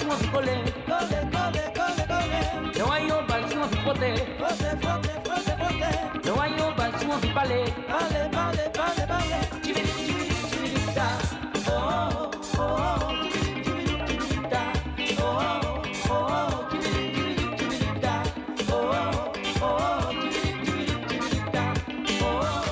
balsinho de colher. Não aí o balsinho de poder. Não aí o balsinho de balé. Tiviri, tiviri, tiviri, tá. Oh, oh, oh, tiviri, tiviri, tiviri, tá. Oh, oh, oh, tiviri, tiviri, tiviri, tá. Oh, oh, oh, tiviri, tiviri, tiviri, tá. Oh.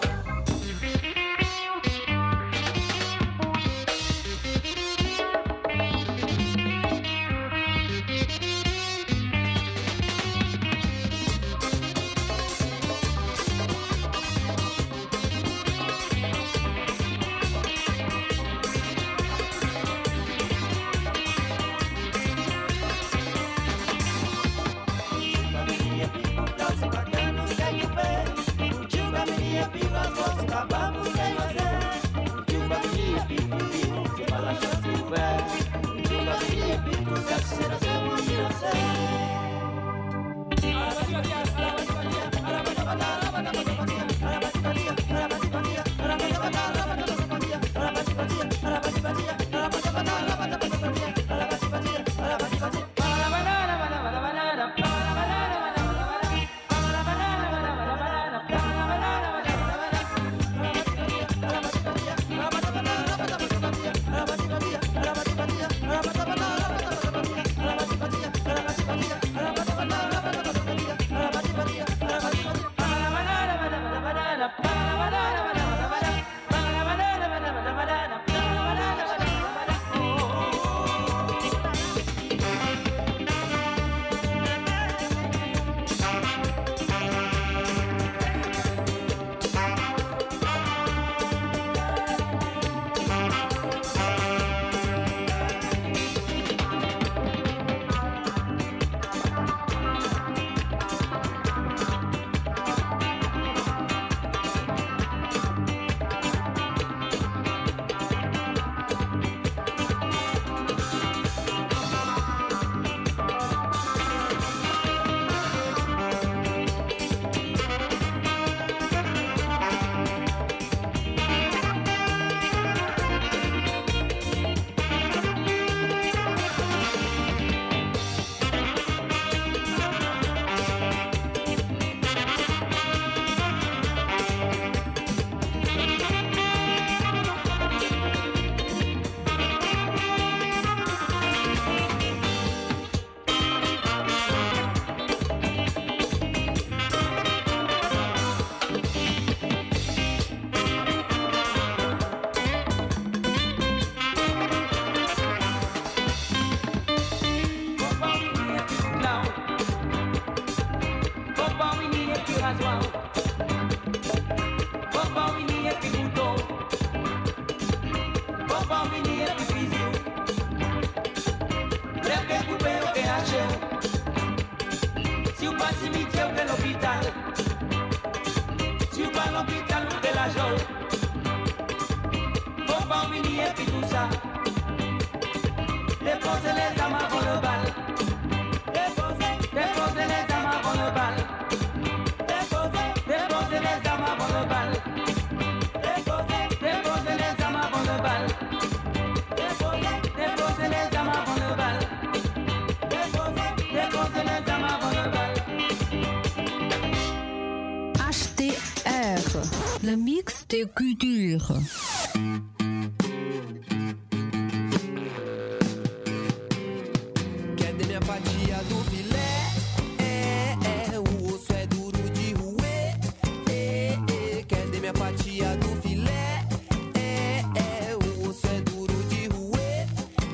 Le mix des cultures. Cadê minha fatia do filé? O osso é duro de roer. Cadê minha fatia do filé? O osso é duro de roer.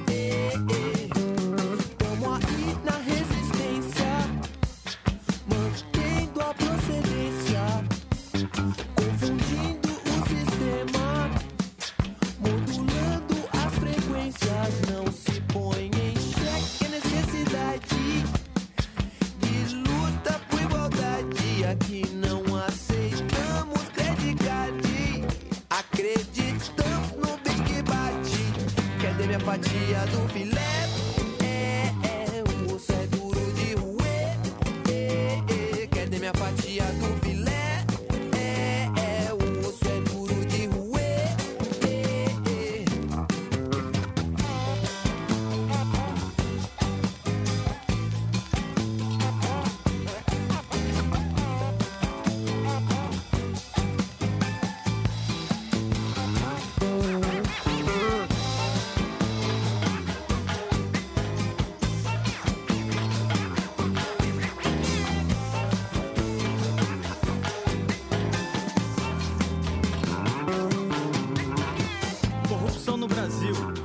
Tamo aí na resistência, mantendo a procedência, confundindo o sistema, modulando as frequências. Não se põe em xeque a necessidade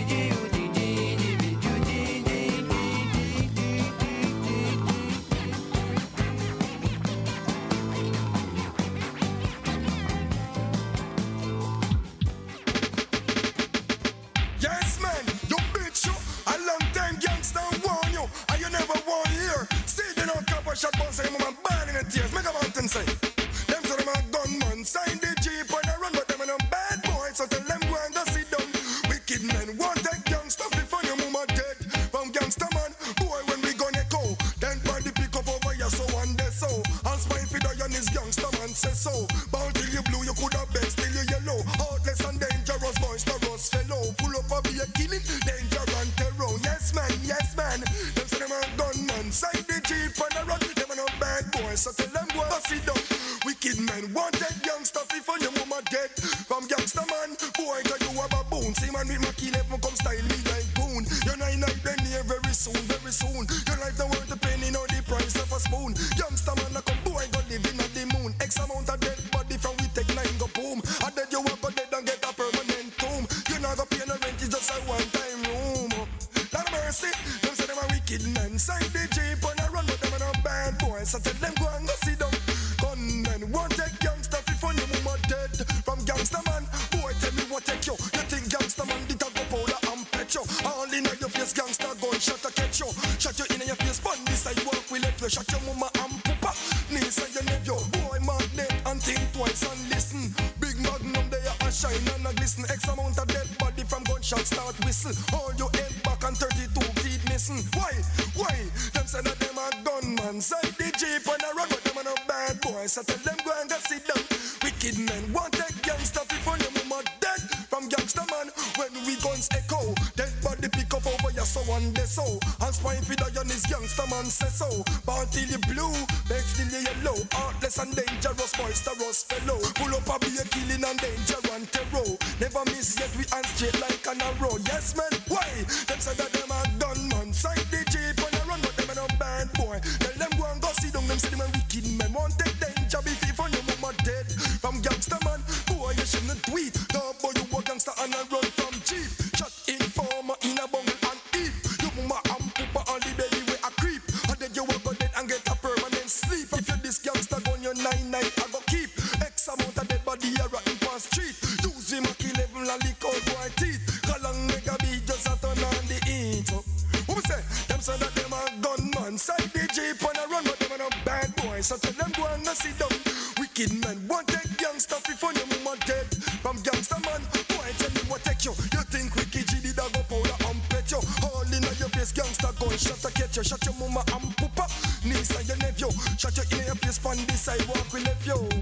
Yes, man, you bitch you. A long time gangster warn you, and you never want hear. Still they don't cap a shot, but say, man, burn in the tears. Make a mountain say. Them say them a gunman, sign the jeep and I run, but them a bad boys. So tell them go and go sit down. Wicked men want take gangster before your mama dead. From gangster man, boy, when we gonna go, then body pick up over here, so one day so. I'll spine for the young is gangster man say so. Bound till you blue, you could have been still you yellow. Heartless and dangerous boys, the rust fellow. Full up of a killing, danger and terror. Yes man, yes man. Them say them a gunman, side the jeep and I run. Them a no bad boys, so tell them go and sit down. Wicked men want take gangster before your mama dead. From gangster man, boy, cause you have a bone. See man with my key left, come style me like goon. You're night then here very soon, very soon. Your life don't worth the penny, nor the price of a spoon. Youngster man, I come boy, go living on the moon. X amount of dead body from we take 9 go boom. And then you walk go dead and get a permanent tomb. You not go pay no rent, it's just a one-time room. Lord of mercy, them say them a wicked man. Side the jeep and I run, but them a no bad boys. So tell them go and go sit down. Gunmen want take gangster before your mama dead. From gangster man, boy tell me what take you. You think gangster man did a go powder and pet you. All in your face gangster gun shot to catch you. Shot you in your face, pon the sidewalk we left you. Shot your mama and papa, niece and your nephew. Boy magnet and think twice and listen. Big magnum there a shine and a glisten. X amount of dead body from gunshot start whistle. Hold your head back and 32 feet missing. Why? Them say that them a gunman. Side the jeep and I run, but them a no bad boys. So tell them go and go sit down. Wicked men want take gangster before your mama dead. From gangster man, when we guns echo, dead body pick up over your so one day so. And spine for the young is gangster man say so. Born till you blue, beg till you yellow. Heartless and dangerous boys, the rust fellow. Pull up a be a killing and danger and terror. Never miss yet we hand straight like an arrow. Yes man, why? Them say that them a gunman. Side the jeep and I run, but them a no bad boy. Tell them go and go sit down. Them say them a wicked men want take danger before your mama dead. From gangster man, boy you shouldn't tweet. No boy you a gangster and I run from jeep. Shot informer in a bungle and eat. You mama and papa on the belly where I creep. And then you will go dead and get a permanent sleep. If you this gangster gun your 9 night I go keep. X amount of dead body here in past street. Use him a kill level and lick out white teeth. Kalang mega be just a turn on the heat. What we say? Them say that them a gunman. Side the jeep and I run, but them a no bad boys. So tell them go and go sit down. Wicked men want take gangster before your mama dead. From gangster man, boy tell me what take you. You think wicked G did a go powder and pet you. All in your face gangster gun shot to catch you. Shot your mama and papa, niece and your nephew. Shot you in your face on the sidewalk we left you.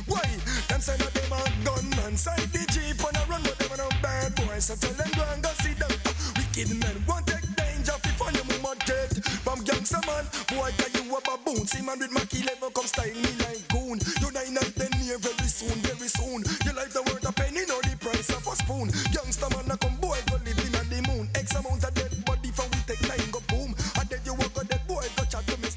Why? Them say that them a gunman. Side the jeep on a run, but them a no bad boys. So tell them go and go see them. Wicked men won't take danger. Fi fun your mama get from gangster man. Boy, can you a baboon? See man with Mackie level come style me like goon. You 9 and 10 year very soon, very soon. You like the word a penny, know the price of a spoon. Youngster man a come boy go live in the moon. X amount of dead body from we take 9 go boom. And then you walk on dead boy go chat to me.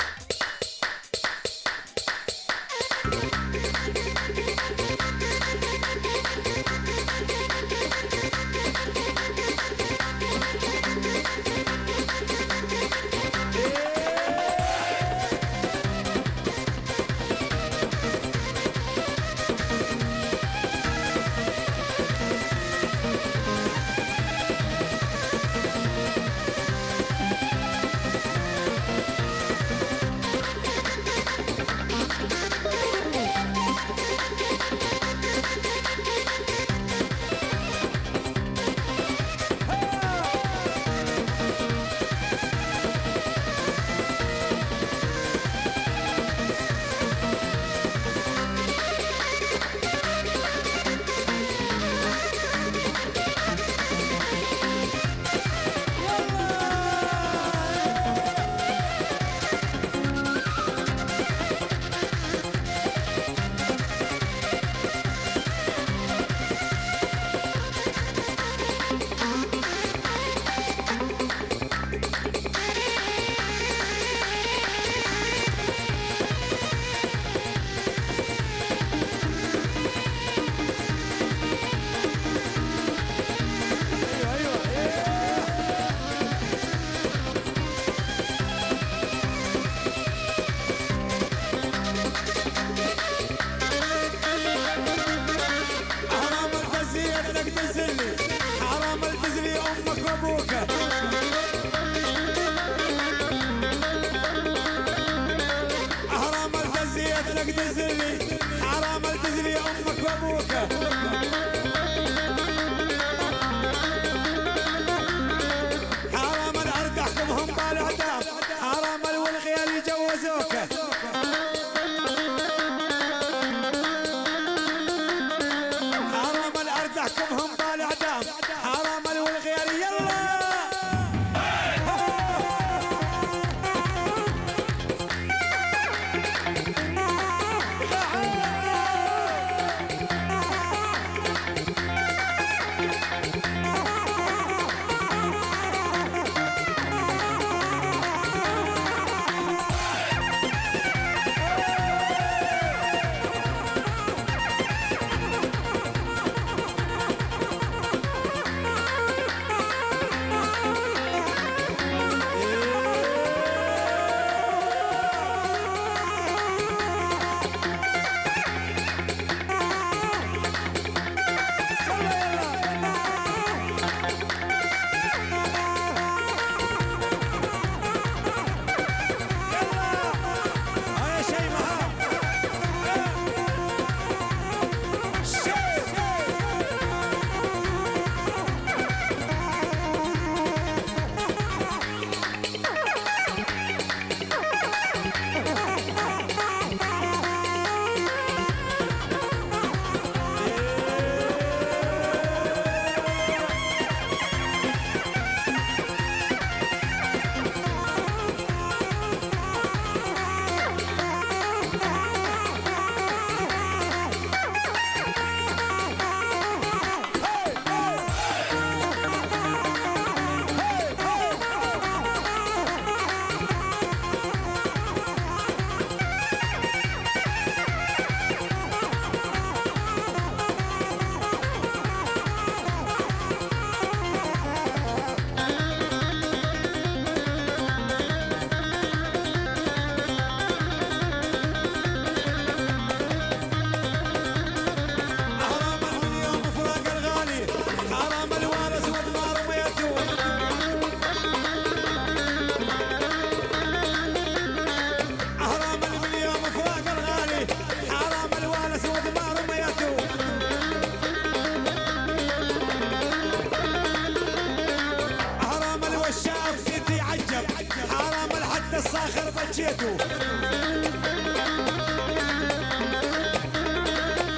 الصاخر بجيته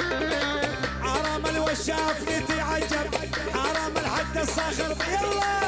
خرب يلا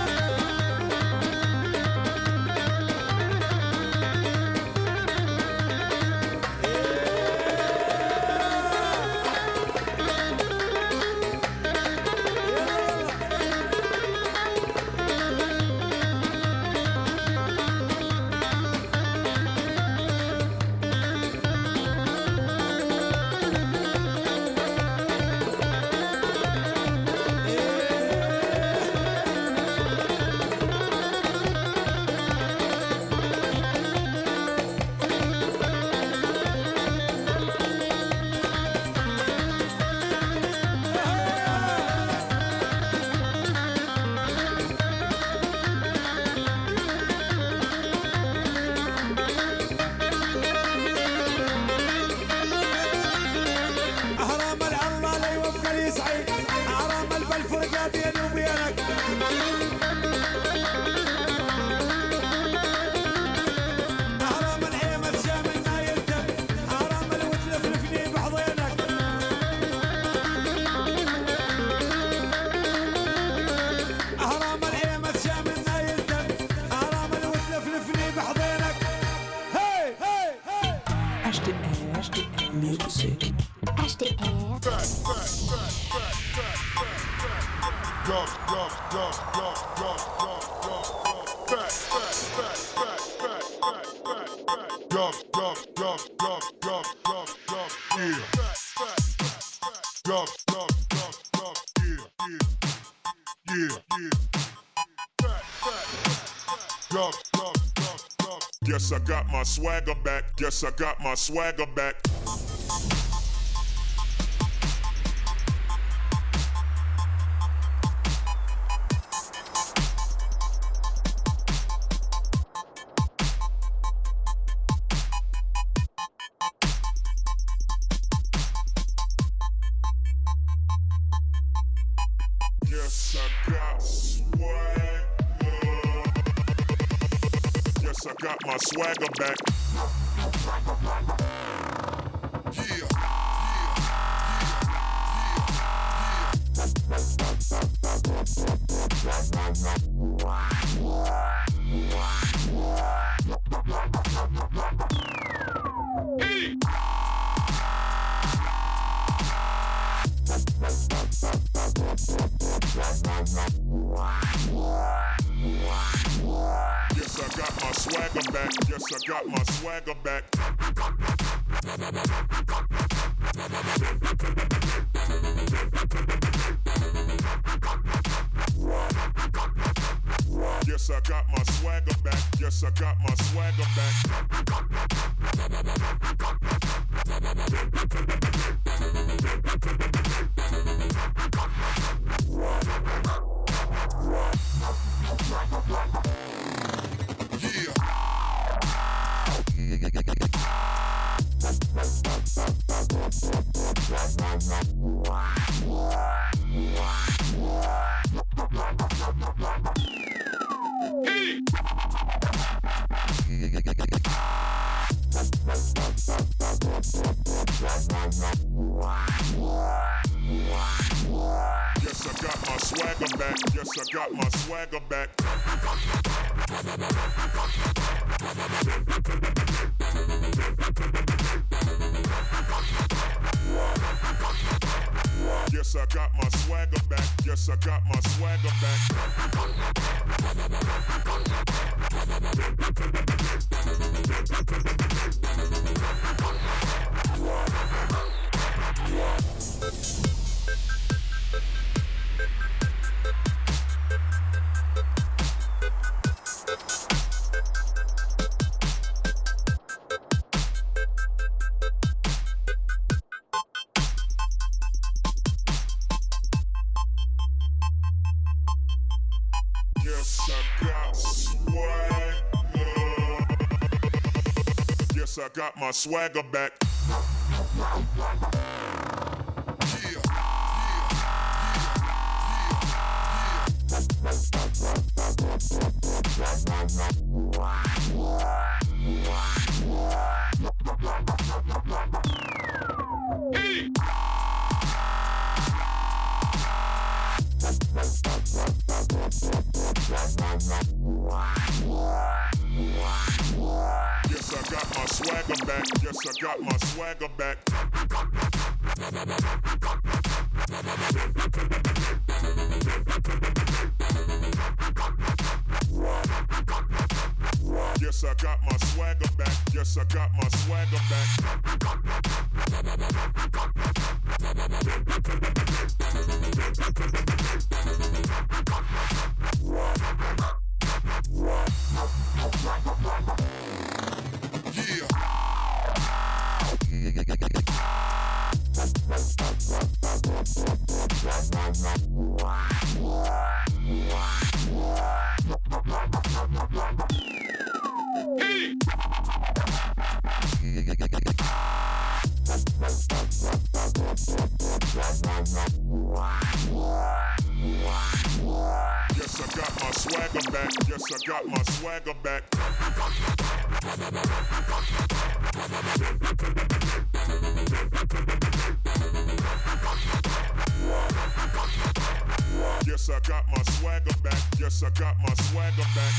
Guess I got my swagger back. Guess I got my swagger back. Yes, I got swagger. Yes, I got my swagger back. Yeah. Yes, I got my swagger back. Yes, I got my swagger back. Yes, I got my swagger back. Yes, I got my swagger back. Yes, I got my swagger back. Yes, I got my swagger back. Yes, I got my swagger back. Yes, I got my swagger back. Yes, I got swagger. Yes, I got my swagger back. swagger back. Yes, I got my swagger back. Yes, I got my swagger back. Yes, I got my swagger back. Yes, I got my swagger back. Yes, I got my swagger back. Yes, I got my swagger back. Yes, I got my swagger back.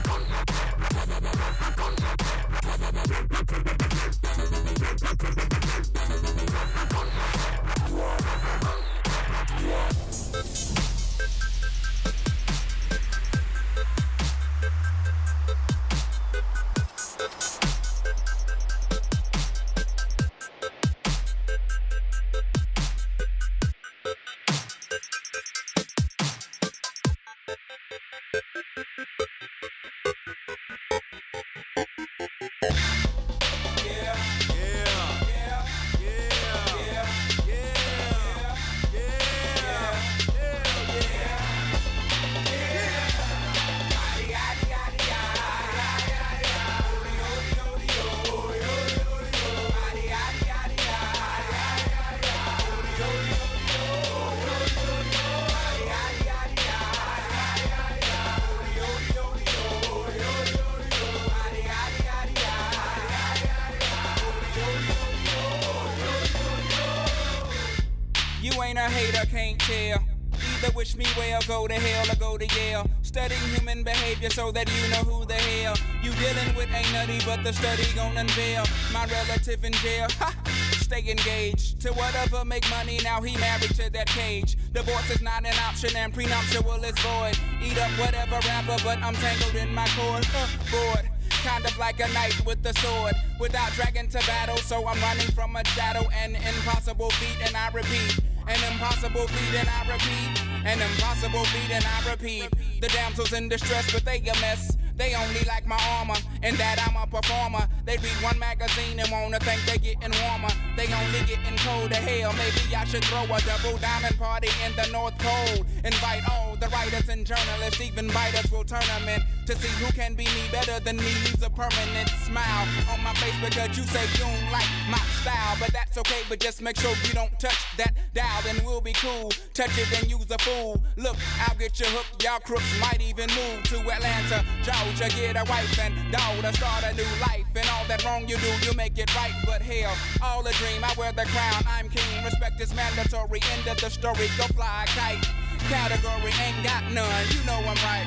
ain't a hater, can't tell. Either wish me well, go to hell or go to Yale. Studying human behavior so that you know who the hell you dealing with ain't nutty, but the study gon' unveil my relative in jail. Ha! Stay engaged to whatever make money, now he married to that cage. Divorce is not an option and prenuptial is void. Eat up whatever rapper, but I'm tangled in my cord. Bored. Kind of like a knight with a sword, without dragging to battle, so I'm running from a shadow. An impossible feat, and I repeat. An impossible feat, and I repeat. An impossible feat, and I repeat. The damsels in distress, but they a mess. They only like my armor, and that I'm a performer. They read one magazine and wanna think they getting warmer. They only getting colder. Hell, maybe I should throw a double diamond party in the North Pole. Invite all the writers and journalists, even biters will tournament to see who can be me better than me. Leaves a permanent smile on my face because you say you don't like my style. But that's okay, but just make sure you don't touch that dial, then we'll be cool. Touch it, then use a fool. Look, I'll get you hooked. Y'all crooks might even move to Atlanta, Georgia, get a wife and daughter, start a new life. And all that wrong you do, you make it right. But hell, all a dream, I wear the crown, I'm king. Respect is mandatory, end of the story, go fly a kite. Category ain't got none, you know I'm right.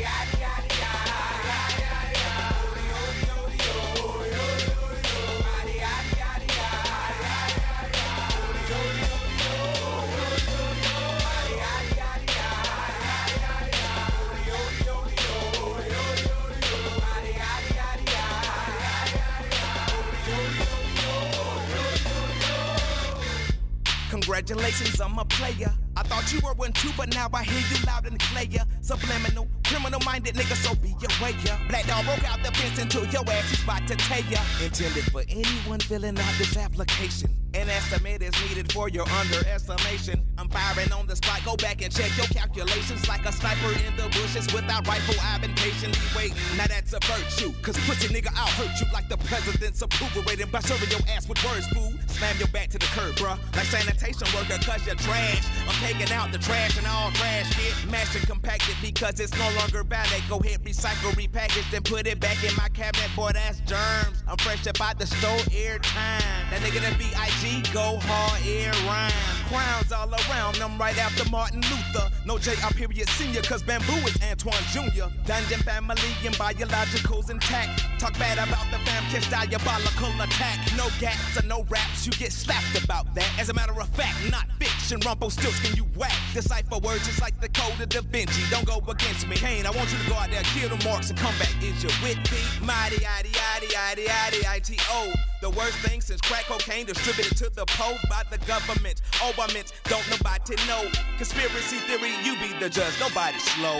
Congratulations, I'm a player. I thought you were one too, but now I hear you loud and clear. Subliminal, criminal-minded nigga, so be aware. Black dog broke out the fence into your ass, he's about to tell ya. Intended for anyone filling out this application. An estimate is needed for your underestimation. I'm firing on the spot, go back and check your calculations. Like a sniper in the bushes without rifle, I've been patiently waiting. Now that's a virtue, cause pussy nigga, I'll hurt you. Like the president's approval rating by serving your ass with words, fool. Slam your back to the curb, bruh, like sanitation worker, cause you're trash. I'm taking out the trash and all trash shit. Mashed and compacted because it's no longer valid. Go ahead, recycle, repackage, then put it back in my cabinet. Boy, that's germs. I'm fresh up out the store every time. That nigga that B.I.G. go hard, air rhyme. Crowns all around them right after Martin Luther. No J.R. period senior, cause Bamboo is Antoine Jr. Dungeon family and biological logical's intact. Talk bad about the fam, catch diabolical attack. No gaps or no raps, you get slapped about that. As a matter of fact, not fiction, Rumpelstiltskin, you whack. Decipher words just like the code of Da Vinci. Don't go against me, Kane, I want you to go out there, kill the marks and come back. Is you with me? Mighty, I-D-I-D-I-D-I-D-I-T-O. The worst thing since crack cocaine distributed to the po by the government. Overment, don't nobody know. Conspiracy theory, you be the judge, nobody slow.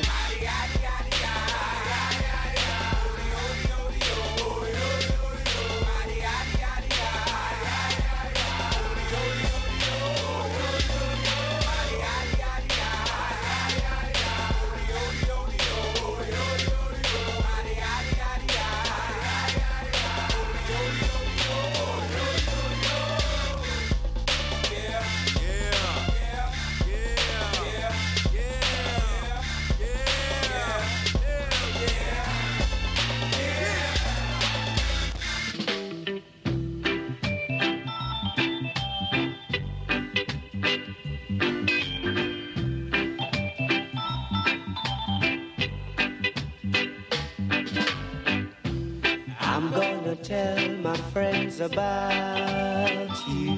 Tell my friends about you.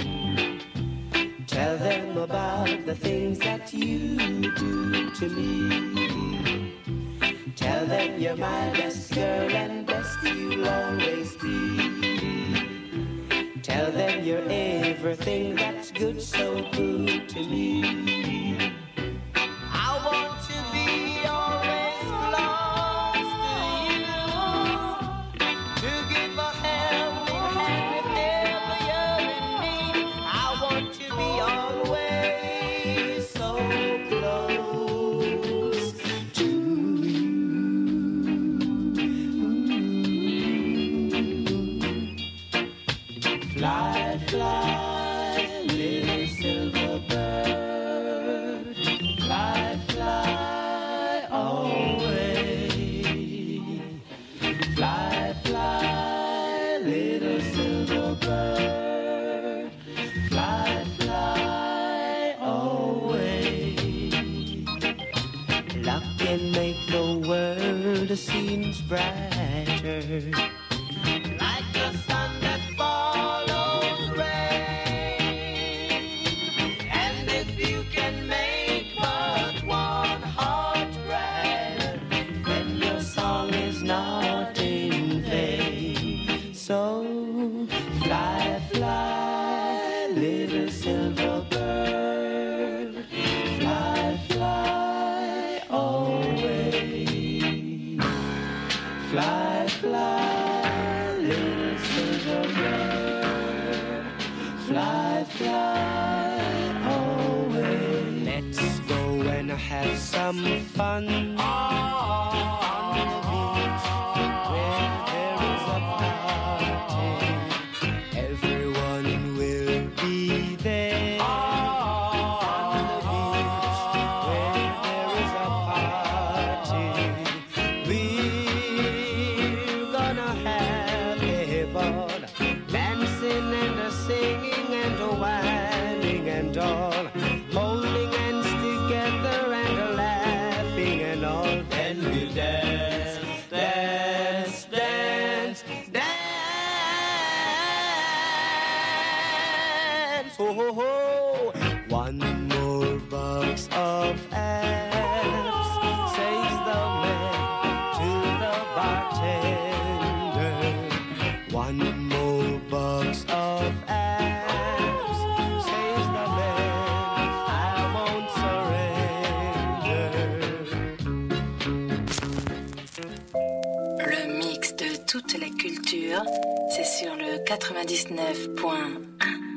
Tell them about the things that you do to me. Tell them you're my best girl and best you'll always be. Tell them you're everything that's good, so good to me. I want to be always close to you. To give a helping hand whenever you're in need. I want to be always so close to you. Fly, fly, little silver bird. Fly, fly away. Fly, fly, little silver bird. Fly, fly away. Luck can make the world seem brighter. Like the sun that follows rain. And if you can make but one heart brighter, then your song is not in vain. So fly, fly, little silver bird. Fly, fly away. Fly, fly, little silver bird. Fly, fly away. Let's go and have some fun on the beach where there is a party. Everyone will be there on the beach where there is a party. We're gonna have a ball, dancing and a singing and a whining and all, holding hands together and a laughing and all. Then we'll dance, dance, dance, dance. Oh, ho, ho. One more box of apps, says the man to the bartender. One more box of apps, says the man, I won't surrender. Le mix de toute la culture, c'est sur le 99.1.